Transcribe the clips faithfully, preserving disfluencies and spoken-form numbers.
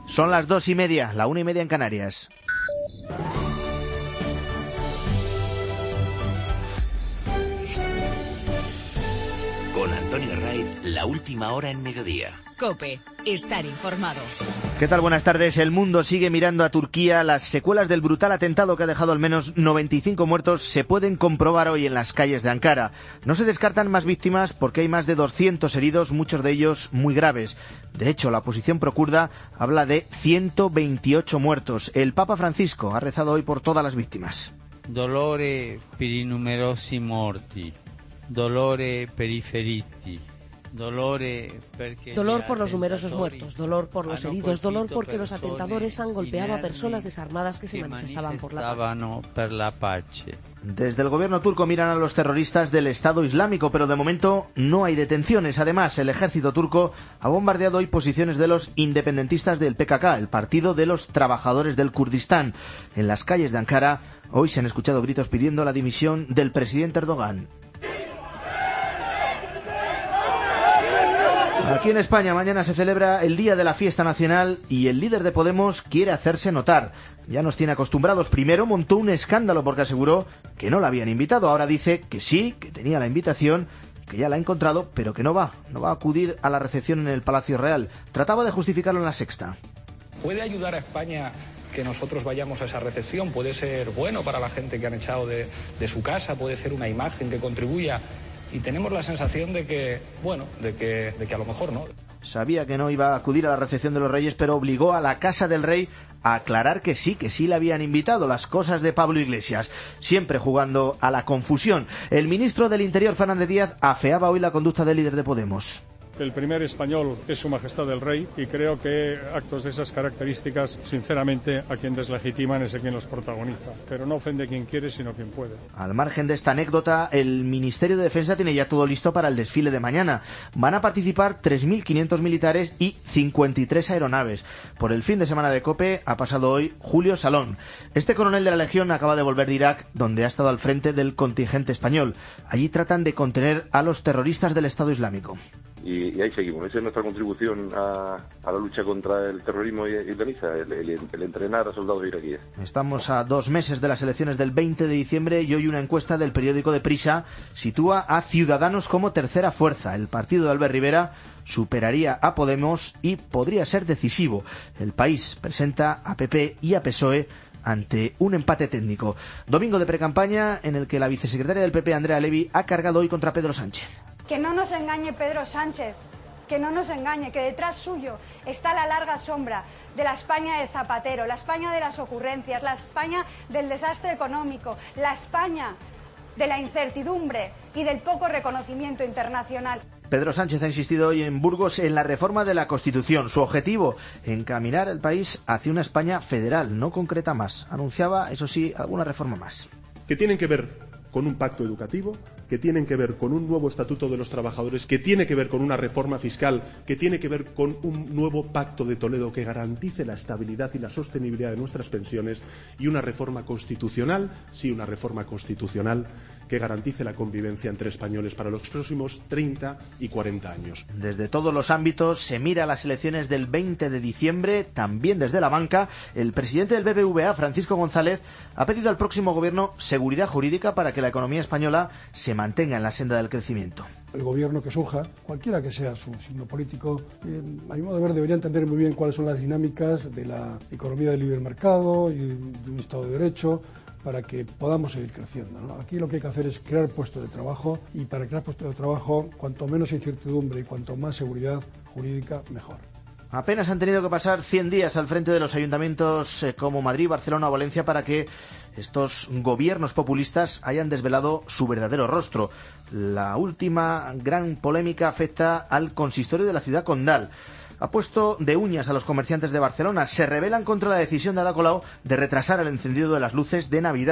Son las dos y media, la una y media en Canarias. Con Antonio Raiz, la última hora en mediodía. COPE, estar informado. ¿Qué tal? Buenas tardes. El mundo sigue mirando a Turquía. Las secuelas del brutal atentado que ha dejado al menos noventa y cinco muertos se pueden comprobar hoy en las calles de Ankara. No se descartan más víctimas porque hay más de doscientos heridos, muchos de ellos muy graves. De hecho, la oposición procurda habla de ciento veintiocho muertos. El Papa Francisco ha rezado hoy por todas las víctimas. Dolore per i numerosi morti, dolore per i feriti. Dolor por los numerosos muertos, dolor por los heridos, dolor porque los atentadores han golpeado a personas desarmadas que se manifestaban por la paz. Desde el gobierno turco miran a los terroristas del Estado Islámico, pero de momento no hay detenciones. Además, el ejército turco ha bombardeado hoy posiciones de los independentistas del P K K, el Partido de los Trabajadores del Kurdistán. En las calles de Ankara hoy se han escuchado gritos pidiendo la dimisión del presidente Erdogan. Aquí en España mañana se celebra el Día de la Fiesta Nacional y el líder de Podemos quiere hacerse notar. Ya nos tiene acostumbrados. Primero montó un escándalo porque aseguró que no la habían invitado. Ahora dice que sí, que tenía la invitación, que ya la ha encontrado, pero que no va. No va a acudir a la recepción en el Palacio Real. Trataba de justificarlo en La Sexta. ¿Puede ayudar a España que nosotros vayamos a esa recepción? ¿Puede ser bueno para la gente que han echado de, de su casa? ¿Puede ser una imagen que contribuya? Y tenemos la sensación de que, bueno, de que, de que a lo mejor no. Sabía que no iba a acudir a la recepción de los Reyes, pero obligó a la Casa del Rey a aclarar que sí, que sí le habían invitado. Las cosas de Pablo Iglesias, siempre jugando a la confusión. El ministro del Interior, Fernández Díaz, afeaba hoy la conducta del líder de Podemos. El primer español es Su Majestad el Rey y creo que actos de esas características, sinceramente, a quien deslegitiman es a quien los protagoniza. Pero no ofende a quien quiere, sino a quien puede. Al margen de esta anécdota, el Ministerio de Defensa tiene ya todo listo para el desfile de mañana. Van a participar tres mil quinientos militares y cincuenta y tres aeronaves. Por el fin de semana de COPE ha pasado hoy Julio Salón. Este coronel de la Legión acaba de volver de Irak, donde ha estado al frente del contingente español. Allí tratan de contener a los terroristas del Estado Islámico. Y, y ahí seguimos. Esa es nuestra contribución a, a la lucha contra el terrorismo islamista, el, el, el entrenar a soldados iraquíes. Estamos a dos meses de las elecciones del veinte de diciembre y hoy una encuesta del periódico Deprisa sitúa a Ciudadanos como tercera fuerza. El partido de Albert Rivera superaría a Podemos y podría ser decisivo. El País presenta a P P y a P S O E ante un empate técnico. Domingo de precampaña en el que la vicesecretaria del P P, Andrea Levy, ha cargado hoy contra Pedro Sánchez. Que no nos engañe Pedro Sánchez, que no nos engañe, que detrás suyo está la larga sombra de la España de Zapatero, la España de las ocurrencias, la España del desastre económico, la España de la incertidumbre y del poco reconocimiento internacional. Pedro Sánchez ha insistido hoy en Burgos en la reforma de la Constitución. Su objetivo, encaminar el país hacia una España federal, no concreta más. Anunciaba, eso sí, alguna reforma más. Que tienen que ver con un pacto educativo, que tienen que ver con un nuevo estatuto de los trabajadores, que tiene que ver con una reforma fiscal, que tiene que ver con un nuevo pacto de Toledo que garantice la estabilidad y la sostenibilidad de nuestras pensiones y una reforma constitucional, sí, una reforma constitucional que garantice la convivencia entre españoles para los próximos treinta y cuarenta años. Desde todos los ámbitos se mira las elecciones del veinte de diciembre, también desde la banca. El presidente del B B V A, Francisco González, ha pedido al próximo gobierno seguridad jurídica para que la economía española se mantenga en la senda del crecimiento. El gobierno que surja, cualquiera que sea su signo político, eh, a mi modo de ver debería entender muy bien cuáles son las dinámicas de la economía del libre mercado y de un Estado de Derecho, para que podamos seguir creciendo, ¿no? Aquí lo que hay que hacer es crear puestos de trabajo y para crear puestos de trabajo, cuanto menos incertidumbre y cuanto más seguridad jurídica, mejor. Apenas han tenido que pasar cien días al frente de los ayuntamientos eh, como Madrid, Barcelona o Valencia para que estos gobiernos populistas hayan desvelado su verdadero rostro. La última gran polémica afecta al consistorio de la ciudad condal. Ha puesto de uñas a los comerciantes de Barcelona. Se rebelan contra la decisión de Ada Colau de retrasar el encendido de las luces de Navidad.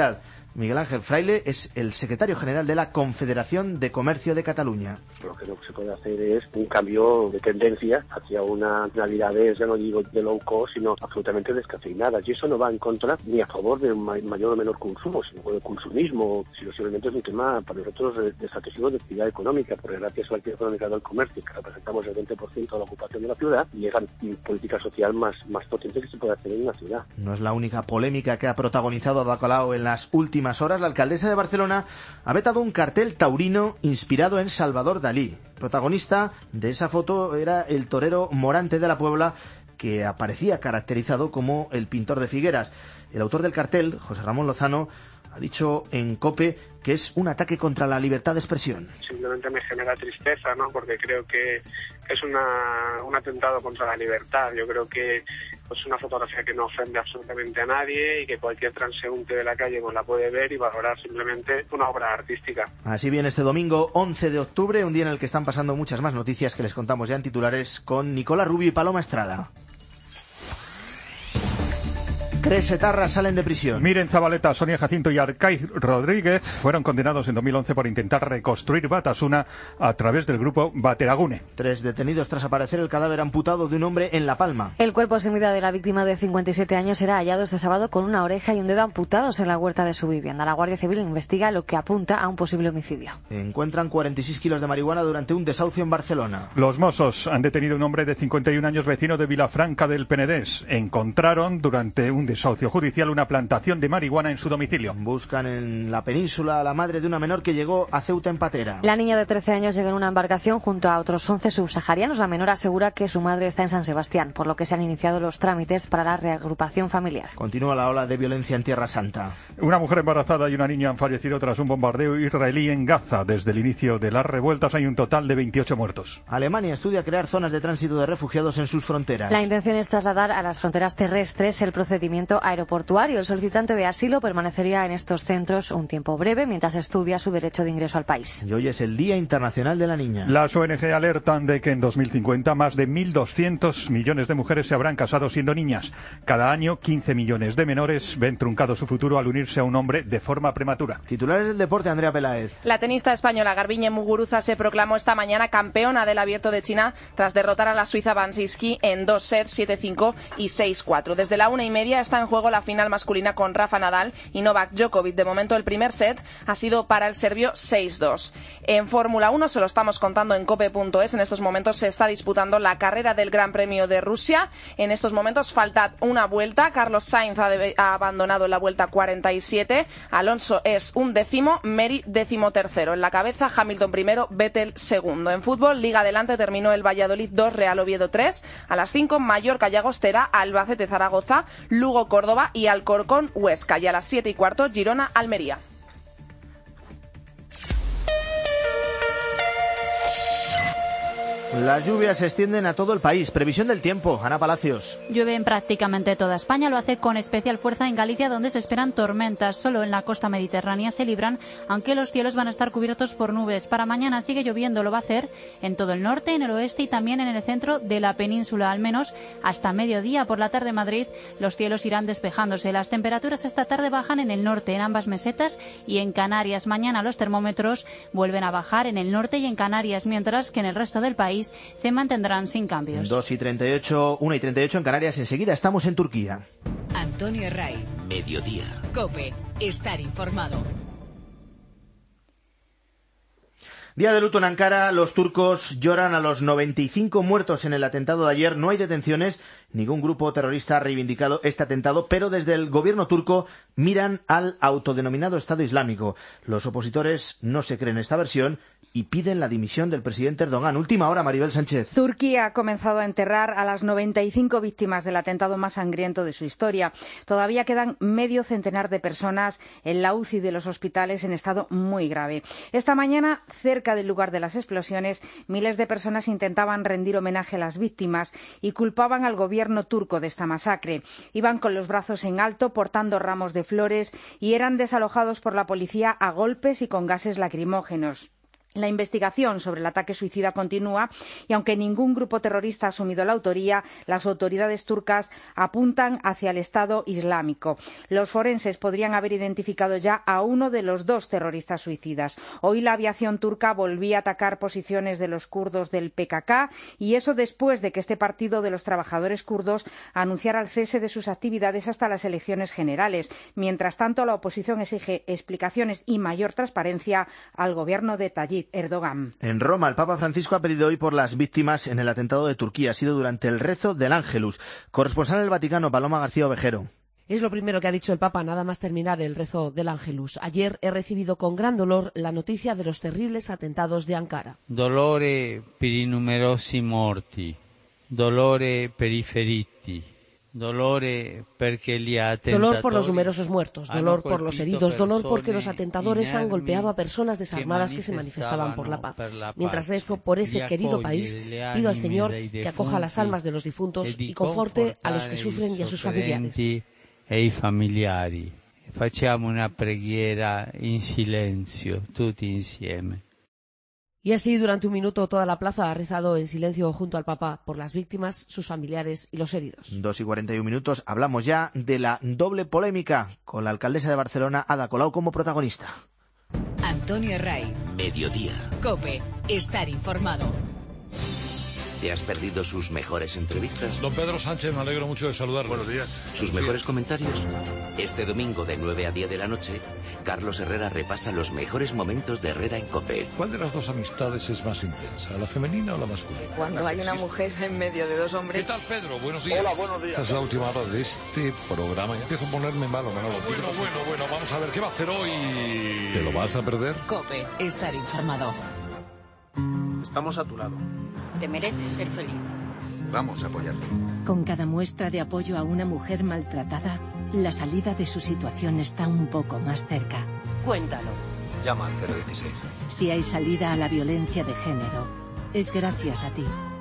Miguel Ángel Fraile es el secretario general de la Confederación de Comercio de Cataluña. Lo que no se puede hacer es un cambio de tendencia hacia una Navidades, ya no digo de low cost, sino absolutamente descafeinadas. Y eso no va en contra ni a favor de un mayor o menor consumo, sino de consumismo. Si posiblemente es un tema para nosotros desatendido de actividad económica, porque gracias a la actividad económica del comercio, que representamos el veinte por ciento de la ocupación de la ciudad, llega la política social más, más potente que se puede hacer en una ciudad. No es la única polémica que ha protagonizado Ada Colau en las últimas horas. La alcaldesa de Barcelona ha vetado un cartel taurino inspirado en Salvador Dalí. Protagonista de esa foto era el torero Morante de la Puebla, que aparecía caracterizado como el pintor de Figueras. El autor del cartel, José Ramón Lozano, ha dicho en COPE que es un ataque contra la libertad de expresión. Simplemente me genera tristeza, ¿no? Porque creo que es una, un atentado contra la libertad. Yo creo que es una fotografía que no ofende absolutamente a nadie y que cualquier transeúnte de la calle pues la puede ver y valorar simplemente una obra artística. Así bien, este domingo once de octubre, un día en el que están pasando muchas más noticias que les contamos ya en titulares con Nicolás Rubio y Paloma Estrada. Tres etarras salen de prisión. Miren Zabaleta, Sonia Jacinto y Arcaiz Rodríguez fueron condenados en dos mil once por intentar reconstruir Batasuna a través del grupo Bateragune. Tres detenidos tras aparecer el cadáver amputado de un hombre en La Palma. El cuerpo sin vida de la víctima de cincuenta y siete años será hallado este sábado con una oreja y un dedo amputados en la huerta de su vivienda. La Guardia Civil investiga lo que apunta a un posible homicidio. Encuentran cuarenta y seis kilos de marihuana durante un desahucio en Barcelona. Los Mossos han detenido a un hombre de cincuenta y un años vecino de Vilafranca del Penedés. Encontraron durante un desahucio judicial una plantación de marihuana en su domicilio. Buscan en la península a la madre de una menor que llegó a Ceuta en patera. La niña de trece años llega en una embarcación junto a otros once subsaharianos. La menor asegura que su madre está en San Sebastián, por lo que se han iniciado los trámites para la reagrupación familiar. Continúa la ola de violencia en Tierra Santa. Una mujer embarazada y una niña han fallecido tras un bombardeo israelí en Gaza. Desde el inicio de las revueltas hay un total de veintiocho muertos. Alemania estudia crear zonas de tránsito de refugiados en sus fronteras. La intención es trasladar a las fronteras terrestres el procedimiento aeroportuario. El solicitante de asilo permanecería en estos centros un tiempo breve mientras estudia su derecho de ingreso al país. Y hoy es el Día Internacional de la Niña. Las O N G alertan de que en dos mil cincuenta más de mil doscientos millones de mujeres se habrán casado siendo niñas. Cada año quince millones de menores ven truncado su futuro al unirse a un hombre de forma prematura. Titulares del deporte, Andrea Peláez. La tenista española Garbiñe Muguruza se proclamó esta mañana campeona del Abierto de China tras derrotar a la suiza Van Siski en dos sets, siete cinco y seis cuatro. Desde la una y media está en juego la final masculina con Rafa Nadal y Novak Djokovic. De momento el primer set ha sido para el serbio seis dos. En Fórmula uno, se lo estamos contando en cope punto es, en estos momentos se está disputando la carrera del Gran Premio de Rusia. En estos momentos falta una vuelta. Carlos Sainz ha, de, ha abandonado la vuelta cuarenta y siete. Alonso es un décimo, Meri décimo tercero. En la cabeza, Hamilton primero, Vettel segundo. En fútbol, Liga Adelante terminó el Valladolid dos, Real Oviedo tres. A las cinco, Mallorca Llagostera, Albacete Zaragoza, Lugo Córdoba y Alcorcón Huesca. Y a las siete y cuarto, Girona Almería. Las lluvias se extienden a todo el país. Previsión del tiempo. Ana Palacios. Llueve en prácticamente toda España. Lo hace con especial fuerza en Galicia, donde se esperan tormentas. Solo en la costa mediterránea se libran, aunque los cielos van a estar cubiertos por nubes. Para mañana sigue lloviendo. Lo va a hacer en todo el norte, en el oeste y también en el centro de la península. Al menos hasta mediodía. Por la tarde en Madrid los cielos irán despejándose. Las temperaturas esta tarde bajan en el norte, en ambas mesetas y en Canarias. Mañana los termómetros vuelven a bajar en el norte y en Canarias, mientras que en el resto del país se mantendrán sin cambios. dos y treinta y ocho, una y treinta y ocho en Canarias. Enseguida estamos en Turquía. Antonio Ray. Mediodía. COPE. Estar informado. Día de luto en Ankara. Los turcos lloran a los noventa y cinco muertos en el atentado de ayer. No hay detenciones. Ningún grupo terrorista ha reivindicado este atentado, pero desde el gobierno turco miran al autodenominado Estado Islámico. Los opositores no se creen esta versión y piden la dimisión del presidente Erdogan. Última hora, Maribel Sánchez. Turquía ha comenzado a enterrar a las noventa y cinco víctimas del atentado más sangriento de su historia. Todavía quedan medio centenar de personas en la U C I de los hospitales en estado muy grave. Esta mañana, cerca del lugar de las explosiones, miles de personas intentaban rendir homenaje a las víctimas y culpaban al gobierno turco de esta masacre. Iban con los brazos en alto, portando ramos de flores y eran desalojados por la policía a golpes y con gases lacrimógenos. La investigación sobre el ataque suicida continúa y aunque ningún grupo terrorista ha asumido la autoría, las autoridades turcas apuntan hacia el Estado Islámico. Los forenses podrían haber identificado ya a uno de los dos terroristas suicidas. Hoy la aviación turca volvía a atacar posiciones de los kurdos del P K K y eso después de que este partido de los trabajadores kurdos anunciara el cese de sus actividades hasta las elecciones generales. Mientras tanto, la oposición exige explicaciones y mayor transparencia al gobierno de Tayyip Erdogan. En Roma, el Papa Francisco ha pedido hoy por las víctimas en el atentado de Turquía. Ha sido durante el rezo del Ángelus. Corresponsal en el Vaticano, Paloma García Ovejero. Es lo primero que ha dicho el Papa nada más terminar el rezo del Ángelus. Ayer he recibido con gran dolor la noticia de los terribles atentados de Ankara. Dolore per i numerosi morti, dolore per i feriti. Dolore perché gli attentatori Dolor por los numerosos muertos, dolor por los heridos, dolor porque los atentadores han golpeado a personas desarmadas que se manifestaban por la paz. Mientras rezo por ese querido país, pido al Señor que acoja las almas de los difuntos y conforte a los que sufren y a sus familiares. E i familiari. Facciamo una preghiera in silenzio, tutti insieme. Y así, durante un minuto, toda la plaza ha rezado en silencio junto al Papa por las víctimas, sus familiares y los heridos. Dos y cuarenta y un minutos. Hablamos ya de la doble polémica con la alcaldesa de Barcelona, Ada Colau, como protagonista. Antonio Ray. Mediodía. COPE. Estar informado. ¿Te has perdido sus mejores entrevistas? Don Pedro Sánchez, me alegro mucho de saludarlo. Buenos días. ¿Sus mejores comentarios? Este domingo de nueve a diez de la noche, Carlos Herrera repasa los mejores momentos de Herrera en COPE. ¿Cuál de las dos amistades es más intensa, la femenina o la masculina? Cuando hay una mujer en medio de dos hombres. ¿Qué tal, Pedro? Buenos días. Hola, buenos días. Esta es la última hora de este programa. Ya empiezo a ponerme malo, Manolo. Bueno, bueno, bueno, vamos a ver qué va a hacer hoy. ¿Te lo vas a perder? COPE. Estar informado. Estamos a tu lado. Te mereces ser feliz. Vamos a apoyarte. Con cada muestra de apoyo a una mujer maltratada, la salida de su situación está un poco más cerca. Cuéntalo. Llama al cero dieciséis. Si hay salida a la violencia de género, es gracias a ti.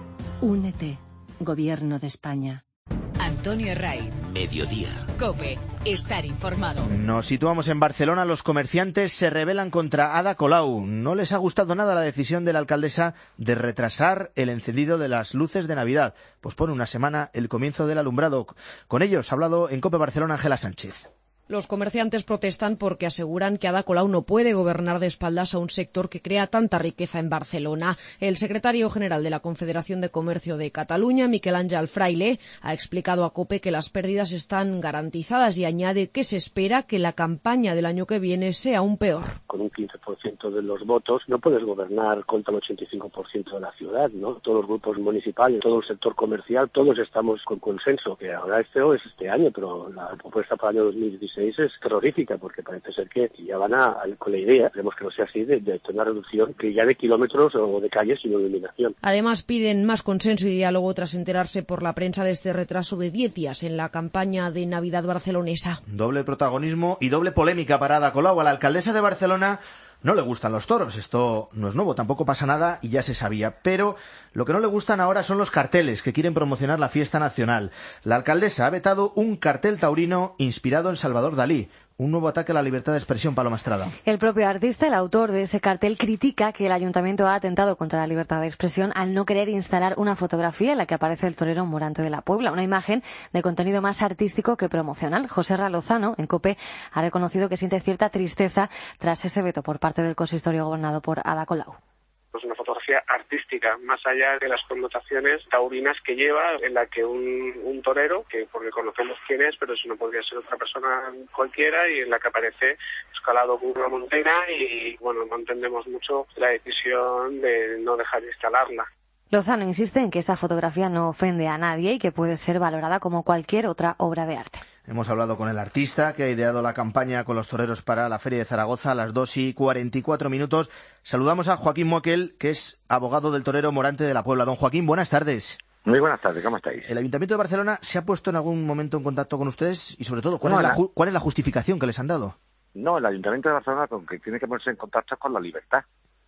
Únete, Gobierno de España. Antonio Ray. Mediodía. COPE. Estar informado. Nos situamos en Barcelona. Los comerciantes se rebelan contra Ada Colau. No les ha gustado nada la decisión de la alcaldesa de retrasar el encendido de las luces de Navidad. Pospone una semana el comienzo del alumbrado. Con ellos ha hablado en COPE Barcelona Ángela Sánchez. Los comerciantes protestan porque aseguran que Ada Colau no puede gobernar de espaldas a un sector que crea tanta riqueza en Barcelona. El secretario general de la Confederación de Comercio de Cataluña, Miquel Àngel Fraile, ha explicado a COPE que las pérdidas están garantizadas y añade que se espera que la campaña del año que viene sea aún peor. Con un quince por ciento de los votos no puedes gobernar contra el ochenta y cinco por ciento de la ciudad, ¿no? Todos los grupos municipales, todo el sector comercial, todos estamos con consenso, que ahora es feo, es este año, pero la propuesta para el año dos mil dieciséis es terrorífica porque parece ser que ya van a, a con la idea, esperemos que no sea así, de, de una reducción que ya de kilómetros o de calles sino de iluminación. Además piden más consenso y diálogo tras enterarse por la prensa de este retraso de diez días en la campaña de Navidad barcelonesa. Doble protagonismo y doble polémica para Ada Colau. A la alcaldesa de Barcelona no le gustan los toros, esto no es nuevo, tampoco pasa nada y ya se sabía, pero lo que no le gustan ahora son los carteles que quieren promocionar la fiesta nacional. La alcaldesa ha vetado un cartel taurino inspirado en Salvador Dalí. Un nuevo ataque a la libertad de expresión, Paloma Estrada. El propio artista, el autor de ese cartel, critica que el ayuntamiento ha atentado contra la libertad de expresión al no querer instalar una fotografía en la que aparece el torero Morante de la Puebla, una imagen de contenido más artístico que promocional. José Ra Lozano, en COPE, ha reconocido que siente cierta tristeza tras ese veto por parte del consistorio gobernado por Ada Colau. Es una fotografía artística, más allá de las connotaciones taurinas que lleva, en la que un, un torero, que porque conocemos quién es, pero eso no podría ser otra persona cualquiera, y en la que aparece escalado con una montera y, bueno, no entendemos mucho la decisión de no dejar de instalarla. Lozano insiste en que esa fotografía no ofende a nadie y que puede ser valorada como cualquier otra obra de arte. Hemos hablado con el artista que ha ideado la campaña con los toreros para la Feria de Zaragoza a las dos y cuarenta y cuatro minutos. Saludamos a Joaquín Moquel, que es abogado del torero Morante de la Puebla. Don Joaquín, buenas tardes. Muy buenas tardes, ¿cómo estáis? ¿El Ayuntamiento de Barcelona se ha puesto en algún momento en contacto con ustedes? Y sobre todo, ¿cuál, no, es, la, ju- ¿cuál es la justificación que les han dado? No, el Ayuntamiento de Barcelona con que tiene que ponerse en contacto con la libertad.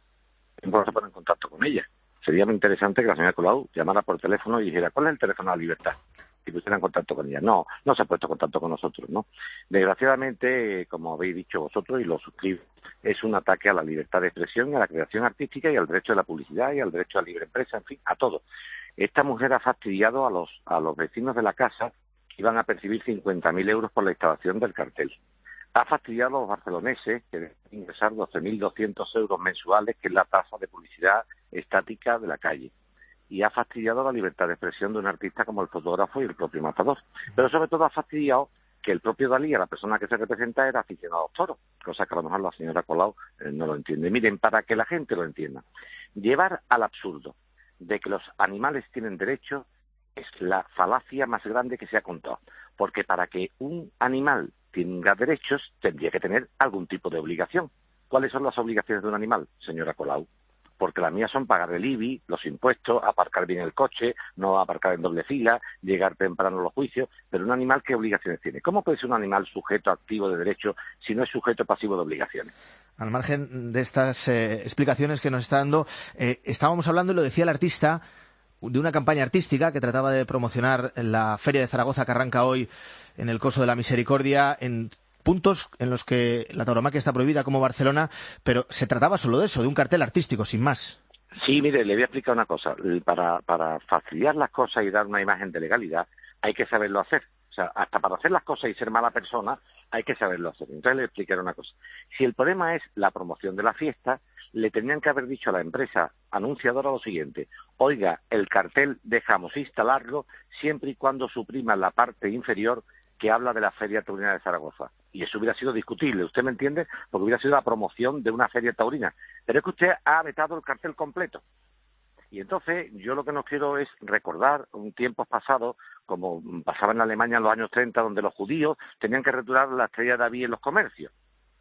No se pone en contacto con ella. Sería muy interesante que la señora Colau llamara por teléfono y dijera, ¿cuál es el teléfono de la libertad? y pusiera en contacto con ella. No, no se ha puesto en contacto con nosotros, ¿no? Desgraciadamente, como habéis dicho vosotros y lo suscribo, es un ataque a la libertad de expresión y a la creación artística y al derecho de la publicidad y al derecho a libre empresa, en fin, a todo. Esta mujer ha fastidiado a los, a los vecinos de la casa que iban a percibir cincuenta mil euros por la instalación del cartel. Ha fastidiado a los barceloneses que deben ingresar doce mil doscientos euros mensuales, que es la tasa de publicidad estática de la calle. Y ha fastidiado la libertad de expresión de un artista como el fotógrafo y el propio matador. Pero sobre todo ha fastidiado que el propio Dalí, a la persona que se representa, era aficionado a los toros, cosa que a lo mejor la señora Colau eh, no lo entiende. Miren, para que la gente lo entienda, llevar al absurdo de que los animales tienen derechos es la falacia más grande que se ha contado. Porque para que un animal tenga derechos, tendría que tener algún tipo de obligación. ¿Cuáles son las obligaciones de un animal, señora Colau? Porque las mías son pagar el I B I, los impuestos, aparcar bien el coche, no aparcar en doble fila, llegar temprano a los juicios. Pero un animal, ¿qué obligaciones tiene? ¿Cómo puede ser un animal sujeto activo de derecho si no es sujeto pasivo de obligaciones? Al margen de estas eh, explicaciones que nos está dando, eh, estábamos hablando, y lo decía el artista, de una campaña artística que trataba de promocionar la Feria de Zaragoza, que arranca hoy en el Coso de la Misericordia, en puntos en los que la tauromaquia está prohibida, como Barcelona, pero se trataba solo de eso, de un cartel artístico, sin más. Sí, mire, le voy a explicar una cosa. Para, para facilitar las cosas y dar una imagen de legalidad, hay que saberlo hacer. O sea, hasta para hacer las cosas y ser mala persona, hay que saberlo hacer. Entonces le explicaré una cosa. Si el problema es la promoción de la fiesta, le tendrían que haber dicho a la empresa anunciadora lo siguiente: oiga, el cartel dejamos instalarlo siempre y cuando suprima la parte inferior que habla de la Feria Taurina de Zaragoza. Y eso hubiera sido discutible, ¿usted me entiende? Porque hubiera sido la promoción de una feria taurina. Pero es que usted ha vetado el cartel completo. Y entonces yo lo que no quiero es recordar un tiempo pasado, como pasaba en Alemania en los años treinta, donde los judíos tenían que retirar la estrella de David en los comercios.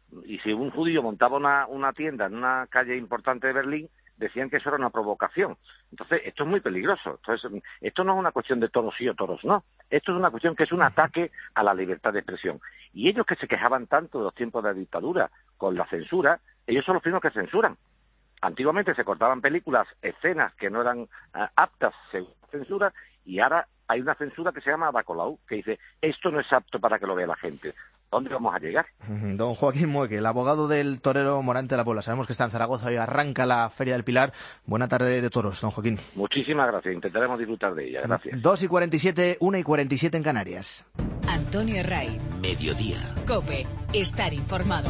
Y si un judío montaba una, una tienda en una calle importante de Berlín, decían que eso era una provocación. Entonces, esto es muy peligroso. Entonces, esto no es una cuestión de toros sí o toros no. Esto es una cuestión que es un ataque a la libertad de expresión. Y ellos que se quejaban tanto de los tiempos de la dictadura con la censura, ellos son los primeros que censuran. Antiguamente se cortaban películas, escenas que no eran uh, aptas según la censura, y ahora hay una censura que se llama Ada Colau, que dice, esto no es apto para que lo vea la gente. ¿Dónde vamos a llegar? Don Joaquín Mueque, el abogado del torero Morante de la Puebla. Sabemos que está en Zaragoza y arranca la Feria del Pilar. Buena tarde de toros, don Joaquín. Muchísimas gracias, intentaremos disfrutar de ella. Gracias. dos y cuarenta y siete, una y cuarenta y siete en Canarias. Antonio Ray. Mediodía. COPE. Estar informado.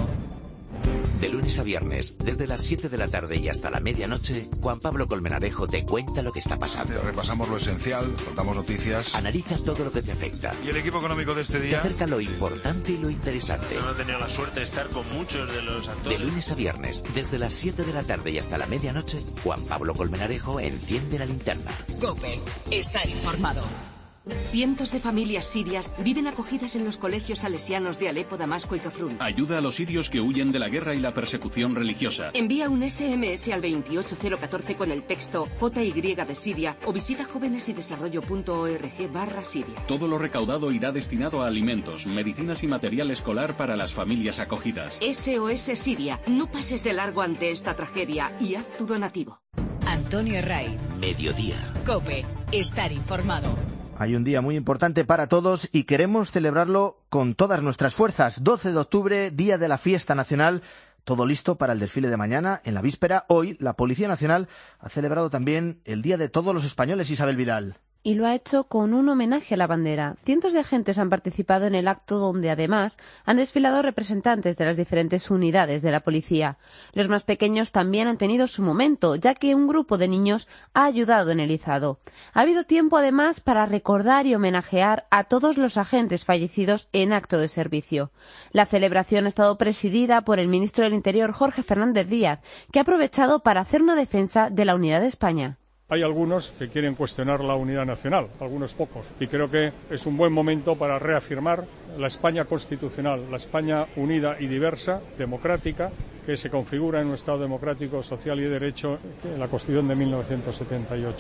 De lunes a viernes, desde las siete de la tarde y hasta la medianoche, Juan Pablo Colmenarejo te cuenta lo que está pasando. Repasamos lo esencial, contamos noticias. Analiza todo lo que te afecta. ¿Y el equipo económico de este día? Te acerca lo importante y lo interesante. Yo no he tenido la suerte de estar con muchos de los actores. De lunes a viernes, desde las siete de la tarde y hasta la medianoche, Juan Pablo Colmenarejo enciende la linterna. COPE. Estar informado. Cientos de familias sirias viven acogidas en los colegios salesianos de Alepo, Damasco y Kafrun. Ayuda a los sirios que huyen de la guerra y la persecución religiosa. Envía un ese eme ese al veintiocho cero catorce con el texto J Y de Siria o visita jóvenesydesarrollo.org barra Siria. Todo lo recaudado irá destinado a alimentos, medicinas y material escolar para las familias acogidas. ese o ese Siria, no pases de largo ante esta tragedia y haz tu donativo. Antonio Ray. Mediodía. COPE. Estar informado. Hay un día muy importante para todos y queremos celebrarlo con todas nuestras fuerzas. doce de octubre, día de la fiesta nacional. Todo listo para el desfile de mañana. En la víspera, hoy, la Policía Nacional ha celebrado también el Día de Todos los Españoles, Isabel Vidal. Y lo ha hecho con un homenaje a la bandera. Cientos de agentes han participado en el acto donde, además, han desfilado representantes de las diferentes unidades de la policía. Los más pequeños también han tenido su momento, ya que un grupo de niños ha ayudado en el izado. Ha habido tiempo, además, para recordar y homenajear a todos los agentes fallecidos en acto de servicio. La celebración ha estado presidida por el ministro del Interior, Jorge Fernández Díaz, que ha aprovechado para hacer una defensa de la unidad de España. Hay algunos que quieren cuestionar la unidad nacional, algunos pocos, y creo que es un buen momento para reafirmar la España constitucional, la España unida y diversa, democrática, que se configura en un Estado democrático, social y de derecho en la Constitución de mil novecientos setenta y ocho.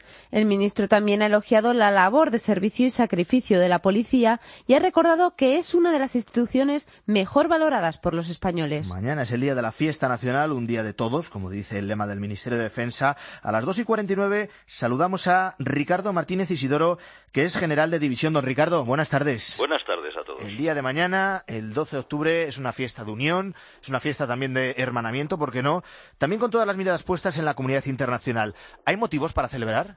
El ministro también ha elogiado la labor de servicio y sacrificio de la policía y ha recordado que es una de las instituciones mejor valoradas por los españoles. Mañana es el día de la fiesta nacional, un día de todos, como dice el lema del Ministerio de Defensa. A las dos y cuarenta y nueve saludamos a Ricardo Martínez Isidoro, que es general de división. Don Ricardo, buenas tardes. Buenas tardes a todos. El día de mañana, el doce de octubre, es una fiesta de unión, es una fiesta también de hermanamiento, ¿por qué no? También con todas las miradas puestas en la comunidad internacional. ¿Hay motivos para celebrar?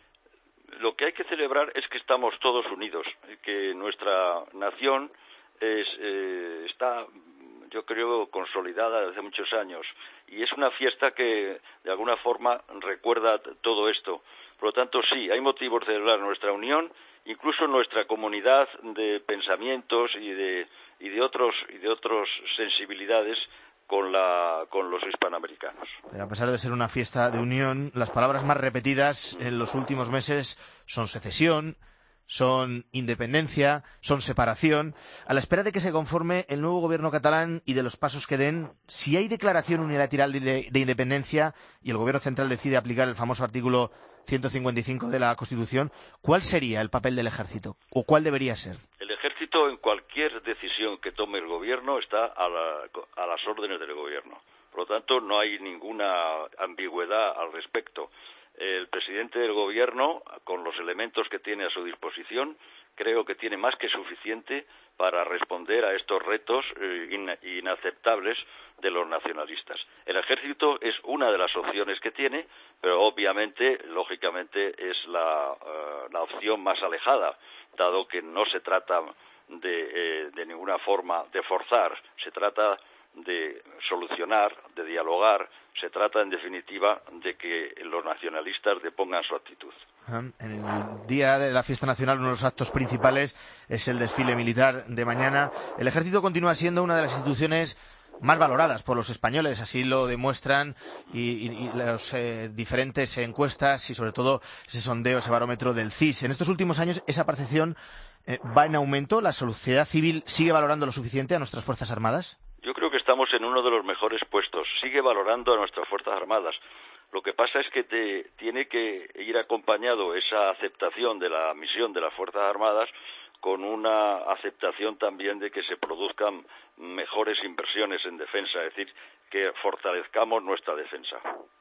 Lo que hay que celebrar es que estamos todos unidos, que nuestra nación es, eh, está, yo creo, consolidada desde muchos años, y es una fiesta que de alguna forma recuerda todo esto. Por lo tanto, sí, hay motivos de celebrar nuestra unión, incluso nuestra comunidad de pensamientos y de y de otros y de otras sensibilidades con la con los hispanoamericanos. Pero a pesar de ser una fiesta de unión, las palabras más repetidas en los últimos meses son secesión, son independencia, son separación. A la espera de que se conforme el nuevo gobierno catalán y de los pasos que den, si hay declaración unilateral de, de independencia y el gobierno central decide aplicar el famoso artículo ciento cincuenta y cinco de la Constitución, ¿cuál sería el papel del ejército? ¿O cuál debería ser? El ejército, en cualquier decisión que tome el gobierno, está a, la, a las órdenes del gobierno. Por lo tanto, no hay ninguna ambigüedad al respecto. El presidente del gobierno, con los elementos que tiene a su disposición, creo que tiene más que suficiente para responder a estos retos eh, in, inaceptables de los nacionalistas. El ejército es una de las opciones que tiene, pero obviamente, lógicamente, es la, uh, la opción más alejada, dado que no se trata de, eh, de ninguna forma de forzar, se trata de solucionar, de dialogar, se trata en definitiva de que los nacionalistas depongan su actitud. En el día de la fiesta nacional, uno de los actos principales es el desfile militar de mañana. El ejército continúa siendo una de las instituciones más valoradas por los españoles, así lo demuestran y, y, y las eh, diferentes encuestas y sobre todo ese sondeo, ese barómetro del C I S. En estos últimos años esa percepción eh, va en aumento. ¿La sociedad civil sigue valorando lo suficiente a nuestras Fuerzas Armadas? Yo creo que estamos en uno de los mejores puestos. Sigue valorando a nuestras Fuerzas Armadas. Lo que pasa es que te, tiene que ir acompañado esa aceptación de la misión de las Fuerzas Armadas con una aceptación también de que se produzcan mejores inversiones en defensa, es decir, que fortalezcamos nuestra defensa.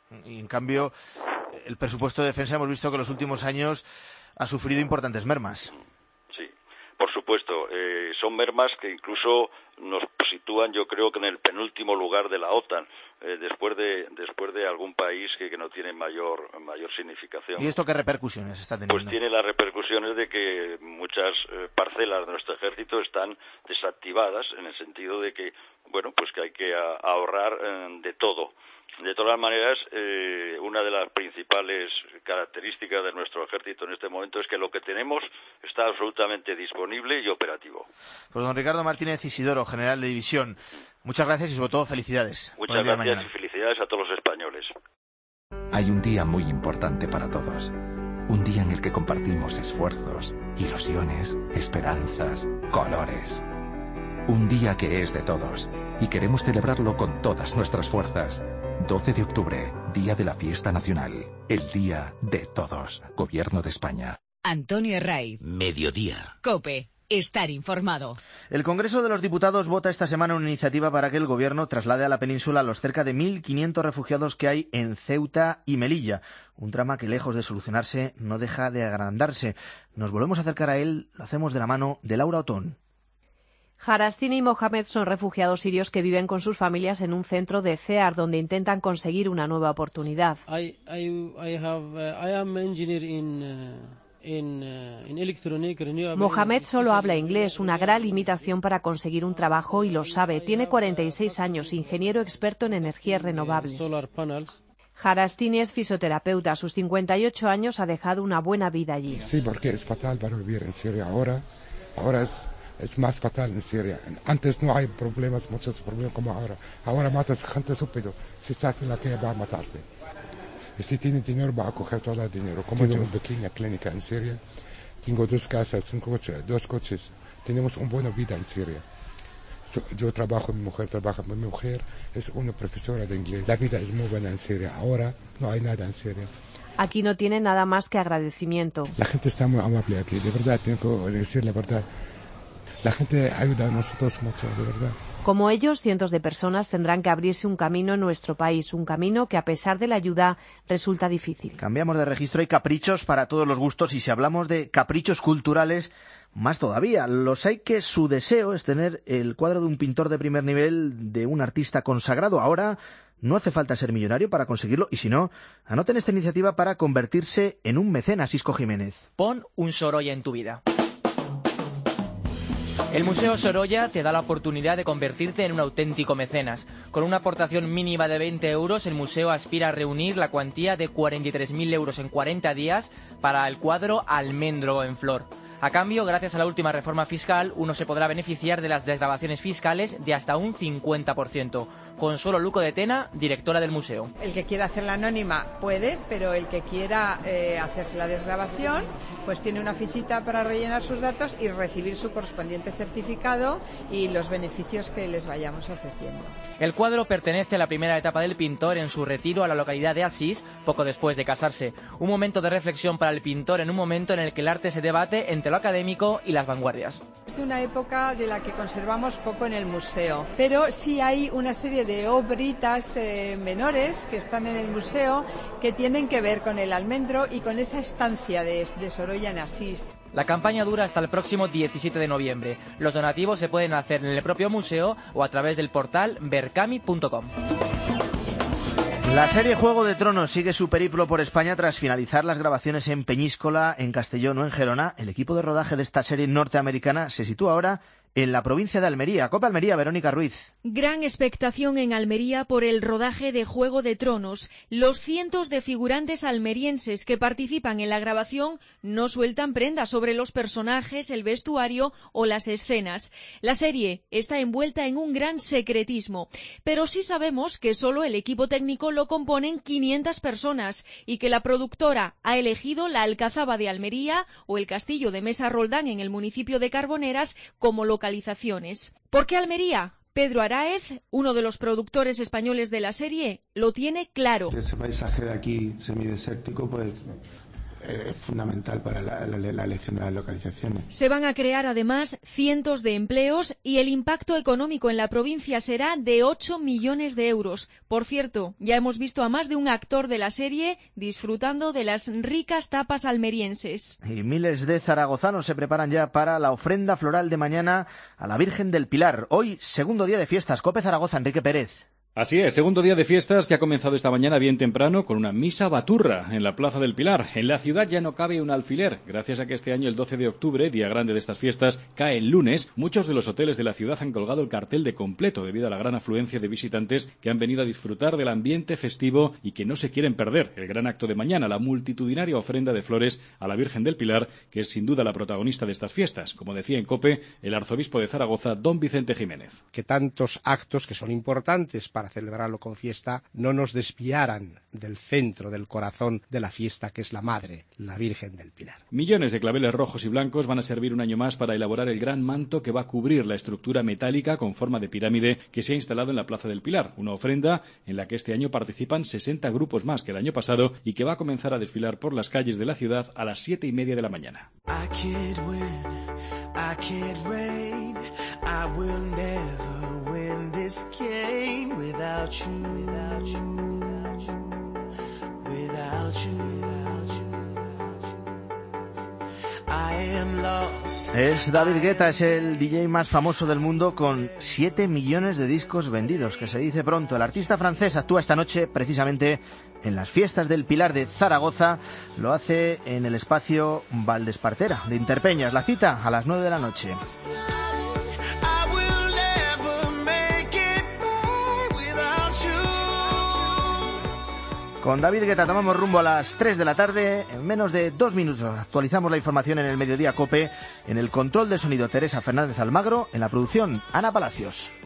Y en cambio, el presupuesto de defensa hemos visto que en los últimos años ha sufrido importantes mermas. Sí, por supuesto. Eh, son mermas que incluso nos sitúan, yo creo, que en el penúltimo lugar de la OTAN, eh, después de después de algún país que, que no tiene mayor mayor significación. ¿Y esto qué repercusiones está teniendo? Pues tiene las repercusiones de que muchas eh, parcelas de nuestro ejército están desactivadas, en el sentido de que, bueno, pues que hay que a, ahorrar eh, de todo. De todas maneras, eh, una de las principales características de nuestro ejército en este momento es que lo que tenemos está absolutamente disponible y operativo. Pues don Ricardo Martínez Isidoro, general de división, muchas gracias y sobre todo felicidades. Muchas gracias y felicidades a todos los españoles. Hay un día muy importante para todos. Un día en el que compartimos esfuerzos, ilusiones, esperanzas, colores. Un día que es de todos y queremos celebrarlo con todas nuestras fuerzas. doce de octubre, Día de la Fiesta Nacional. El Día de Todos. Gobierno de España. Antonio Herray. Mediodía. COPE. Estar informado. El Congreso de los Diputados vota esta semana una iniciativa para que el Gobierno traslade a la península los cerca de mil quinientos refugiados que hay en Ceuta y Melilla. Un drama que, lejos de solucionarse, no deja de agrandarse. Nos volvemos a acercar a él, lo hacemos de la mano de Laura Otón. Harastini y Mohamed son refugiados sirios que viven con sus familias en un centro de CEAR, donde intentan conseguir una nueva oportunidad. I, I, I have, uh, I am engineer in, uh, in, uh, in electronic, Mohamed solo habla inglés, una gran limitación para conseguir un trabajo y lo sabe. Tiene cuarenta y seis años, ingeniero experto en energías renovables. Harastini es fisioterapeuta. A sus cincuenta y ocho años ha dejado una buena vida allí. Sí, porque es fatal para vivir en Siria ahora. Ahora es... Es más fatal en Siria. Antes no hay problemas, muchos problemas como ahora. Ahora matas gente súpido. Si estás en la calle va a matarte. Y si tienes dinero va a coger todo el dinero. Como tengo una pequeña clínica en Siria. Tengo dos casas, un coche, dos coches. Tenemos una buena vida en Siria. So, yo trabajo, mi mujer trabaja. Mi mujer es una profesora de inglés. La vida es muy buena en Siria. Ahora no hay nada en Siria. Aquí no tiene nada más que agradecimiento. La gente está muy amable aquí, de verdad, tengo que decir la verdad. La gente ayuda a nosotros mucho, de verdad. Como ellos, cientos de personas tendrán que abrirse un camino en nuestro país, un camino que a pesar de la ayuda resulta difícil. Cambiamos de registro, hay caprichos para todos los gustos y si hablamos de caprichos culturales, más todavía. Los hay que su deseo es tener el cuadro de un pintor de primer nivel, de un artista consagrado. Ahora no hace falta ser millonario para conseguirlo y si no, anoten esta iniciativa para convertirse en un mecenas, Isco Jiménez. Pon un Sorolla en tu vida. El Museo Sorolla te da la oportunidad de convertirte en un auténtico mecenas. Con una aportación mínima de veinte euros, el museo aspira a reunir la cuantía de cuarenta y tres mil euros en cuarenta días para el cuadro Almendro en flor. A cambio, gracias a la última reforma fiscal, uno se podrá beneficiar de las desgravaciones fiscales de hasta un cincuenta por ciento. Consuelo Luco de Tena, directora del museo. El que quiera hacerla anónima puede, pero el que quiera eh, hacerse la desgravación, pues tiene una fichita para rellenar sus datos y recibir su correspondiente certificado y los beneficios que les vayamos ofreciendo. El cuadro pertenece a la primera etapa del pintor en su retiro a la localidad de Asís, poco después de casarse. Un momento de reflexión para el pintor en un momento en el que el arte se debate entre lo académico y las vanguardias. Es de una época de la que conservamos poco en el museo, pero sí hay una serie de obritas eh, menores que están en el museo que tienen que ver con el almendro y con esa estancia de, de Sorolla en Asís. La campaña dura hasta el próximo diecisiete de noviembre. Los donativos se pueden hacer en el propio museo o a través del portal berkami punto com. La serie Juego de Tronos sigue su periplo por España tras finalizar las grabaciones en Peñíscola, en Castellón o en Gerona. El equipo de rodaje de esta serie norteamericana se sitúa ahora en la provincia de Almería. Copa Almería, Verónica Ruiz. Gran expectación en Almería por el rodaje de Juego de Tronos. Los cientos de figurantes almerienses que participan en la grabación no sueltan prendas sobre los personajes, el vestuario o las escenas. La serie está envuelta en un gran secretismo, pero sí sabemos que solo el equipo técnico lo componen quinientas personas y que la productora ha elegido la Alcazaba de Almería o el Castillo de Mesa Roldán en el municipio de Carboneras como localizaciones. ¿Por qué Almería? Pedro Araez, uno de los productores españoles de la serie, lo tiene claro. Ese paisaje de aquí semidesértico pues es fundamental para la, la, la elección de las localizaciones. Se van a crear además cientos de empleos y el impacto económico en la provincia será de ocho millones de euros. Por cierto, ya hemos visto a más de un actor de la serie disfrutando de las ricas tapas almerienses. Y miles de zaragozanos se preparan ya para la ofrenda floral de mañana a la Virgen del Pilar. Hoy, segundo día de fiestas. COPE Zaragoza, Enrique Pérez. Así es, segundo día de fiestas que ha comenzado esta mañana bien temprano con una misa baturra en la Plaza del Pilar. En la ciudad ya no cabe un alfiler, gracias a que este año el doce de octubre, día grande de estas fiestas, cae el lunes. Muchos de los hoteles de la ciudad han colgado el cartel de completo debido a la gran afluencia de visitantes que han venido a disfrutar del ambiente festivo y que no se quieren perder el gran acto de mañana, la multitudinaria ofrenda de flores a la Virgen del Pilar, que es sin duda la protagonista de estas fiestas, como decía en COPE el arzobispo de Zaragoza, don Vicente Jiménez. Que tantos actos que son importantes para celebrarlo con fiesta no nos desviaran del centro, del corazón de la fiesta, que es la Madre, la Virgen del Pilar. Millones de claveles rojos y blancos van a servir un año más para elaborar el gran manto que va a cubrir la estructura metálica con forma de pirámide que se ha instalado en la Plaza del Pilar, una ofrenda en la que este año participan sesenta grupos más que el año pasado y que va a comenzar a desfilar por las calles de la ciudad a las siete y media de la mañana. Es David Guetta, es el D J más famoso del mundo con siete millones de discos vendidos, que se dice pronto. El artista francés actúa esta noche precisamente en las fiestas del Pilar de Zaragoza. Lo hace en el espacio Valdespartera de Interpeñas. La cita a las nueve de la noche. Con David Guetta tomamos rumbo a las tres de la tarde. En menos de dos minutos actualizamos la información en el Mediodía COPE. En el control de sonido, Teresa Fernández Almagro. En la producción, Ana Palacios.